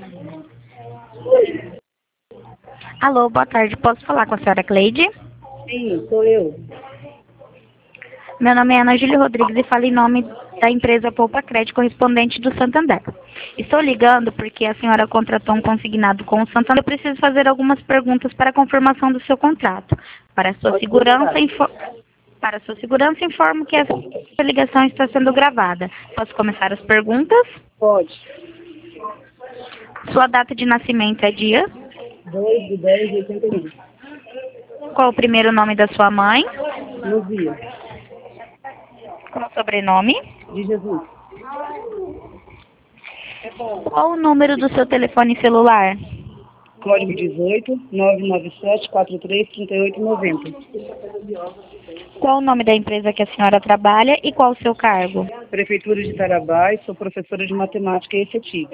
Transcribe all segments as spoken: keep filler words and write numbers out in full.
Alô, boa tarde. Posso falar com a senhora Cleide? Sim, sou eu. Meu nome é Ana Júlia Rodrigues e falo em nome da empresa Poupa Crédito correspondente do Santander. Estou ligando porque a senhora contratou um consignado com o Santander. Eu preciso fazer algumas perguntas para a confirmação do seu contrato. Para a sua Pode segurança, perguntar. info... para a sua segurança, informo que essa ligação está sendo gravada. Posso começar as perguntas? Pode. Sua data de nascimento é dia? dois de dez de oitenta e um. Qual o primeiro nome da sua mãe? Luzia. Qual o sobrenome? De Jesus. Qual o número do seu telefone celular? Código dezoito, nove nove sete, quatro três, trinta e oito, noventa. Qual o nome da empresa que a senhora trabalha e qual o seu cargo? Prefeitura de Tarabá e sou professora de matemática e efetiva.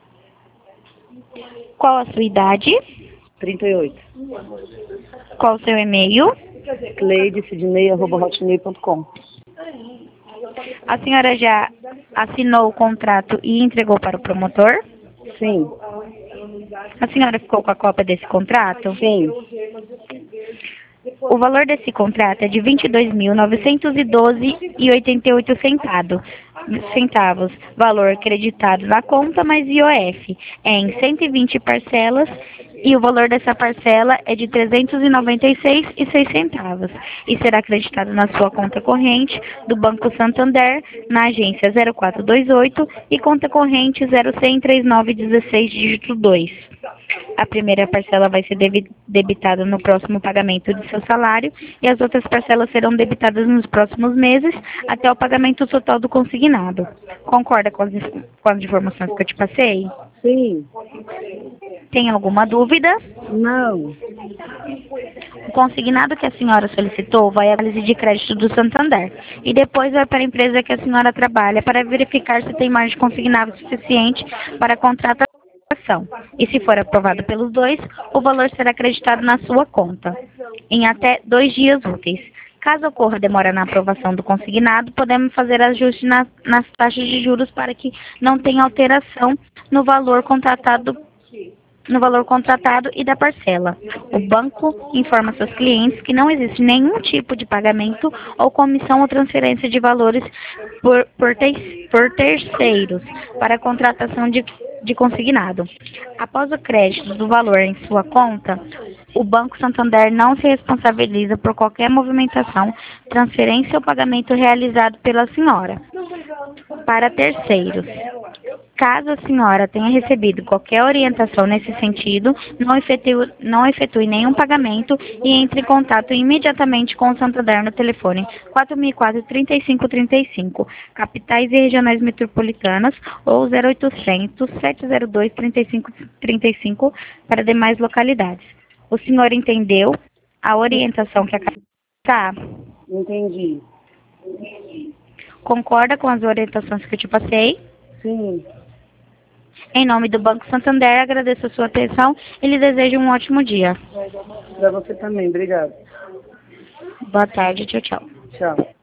Qual a sua idade? trinta e oito. Qual o seu e-mail? cleide sidney arroba hotmail ponto com. A senhora já assinou o contrato e entregou para o promotor? Sim. A senhora ficou com a cópia desse contrato? Sim. O valor desse contrato é de vinte e dois mil novecentos e doze reais e oitenta e oito centavos. Valor creditado na conta mais I O F. É em cento e vinte parcelas e o valor dessa parcela é de trezentos e noventa e seis reais e seis centavos. E será acreditado na sua conta corrente do Banco Santander, na agência zero quatro dois oito e conta corrente zero um zero três nove um seis dígito dois. A primeira parcela vai ser debitada no próximo pagamento do seu salário e as outras parcelas serão debitadas nos próximos meses até o pagamento total do consignado. Concorda com as, com as informações que eu te passei? Sim. Tem alguma dúvida? Não. O consignado que a senhora solicitou vai à análise de crédito do Santander e depois vai para a empresa que a senhora trabalha para verificar se tem margem de consignado suficiente para a contratação. E se for aprovado pelos dois, o valor será acreditado na sua conta em até dois dias úteis. Caso ocorra demora na aprovação do consignado, podemos fazer ajuste nas, nas taxas de juros para que não tenha alteração no valor contratado no valor contratado e da parcela. O banco informa seus clientes que não existe nenhum tipo de pagamento ou comissão ou transferência de valores por, por, te, por terceiros para a contratação de, de consignado. Após o crédito do valor em sua conta, o Banco Santander não se responsabiliza por qualquer movimentação, transferência ou pagamento realizado pela senhora para terceiros. Caso a senhora tenha recebido qualquer orientação nesse sentido, não efetue, não efetue nenhum pagamento e entre em contato imediatamente com o Santander no telefone quatro mil e quatro, trinta e cinco trinta e cinco, capitais e regionais metropolitanas, ou zero oitocentos, sete zero dois, trinta e cinco trinta e cinco para demais localidades. O senhor entendeu a orientação que acaba de dar? Entendi. Concorda com as orientações que eu te passei? Sim. Em nome do Banco Santander, agradeço a sua atenção e lhe desejo um ótimo dia. Para você também. Obrigado. Boa tarde, tchau, tchau. Tchau.